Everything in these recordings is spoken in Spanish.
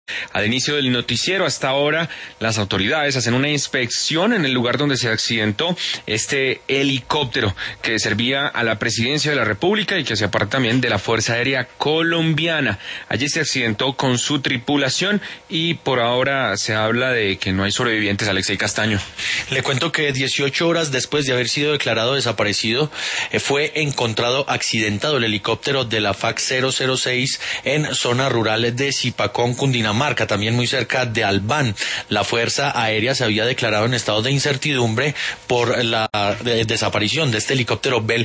Al inicio del noticiero, hasta ahora, las autoridades hacen una inspección en el lugar donde se accidentó este helicóptero que servía a la Presidencia de la República y que hacía parte también de la Fuerza Aérea Colombiana. Allí se accidentó con su tripulación y por ahora se habla de que no hay sobrevivientes. Alexei Castaño. Le cuento que 18 horas después de haber sido declarado desaparecido, fue encontrado accidentado el helicóptero de la FAC 006 en zona rural de Zipacón, Cundinamarca, también muy cerca de Albán. La Fuerza Aérea se había declarado en estado de incertidumbre por la desaparición de este helicóptero Bell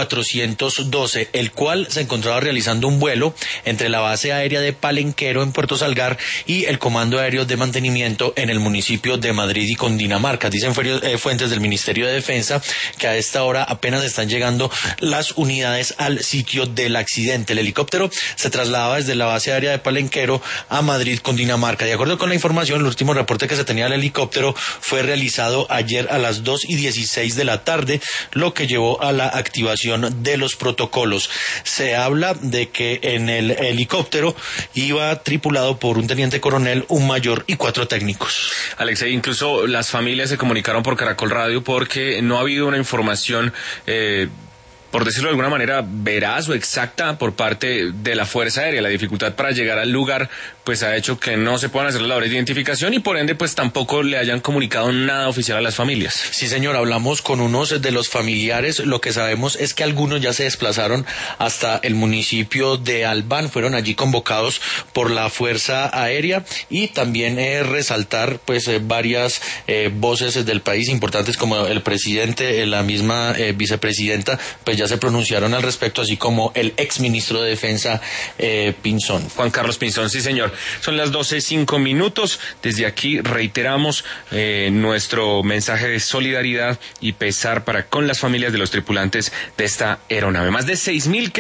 412, el cual se encontraba realizando un vuelo entre la base aérea de Palenquero en Puerto Salgar y el Comando Aéreo de Mantenimiento en el municipio de Madrid y Cundinamarca. Dicen fuentes del Ministerio de Defensa que a esta hora apenas están llegando las unidades al sitio del accidente. El helicóptero se trasladaba desde la base aérea de Palenquero a Madrid, Cundinamarca. De acuerdo con la información, el último reporte que se tenía del helicóptero fue realizado ayer a las 2:16 de la tarde, lo que llevó a la activación de los protocolos. Se habla de que en el helicóptero iba tripulado por un teniente coronel, un mayor y 4 técnicos. Alexei, incluso las familias se comunicaron por Caracol Radio porque no ha habido una información por decirlo de alguna manera, veraz o exacta por parte de la Fuerza Aérea. La dificultad para llegar al lugar pues ha hecho que no se puedan hacer las labores de identificación y por ende pues tampoco le hayan comunicado nada oficial a las familias. Sí, señor, hablamos con unos de los familiares. Lo que sabemos es que algunos ya se desplazaron hasta el municipio de Albán, fueron allí convocados por la Fuerza Aérea, y también resaltar pues varias voces del país importantes como el presidente, la misma vicepresidenta, pues ya se pronunciaron al respecto, así como el exministro de Defensa Pinzón. Juan Carlos Pinzón, sí señor. Son las 12:05. Desde aquí reiteramos nuestro mensaje de solidaridad y pesar para con las familias de los tripulantes de esta aeronave. Más de 6.000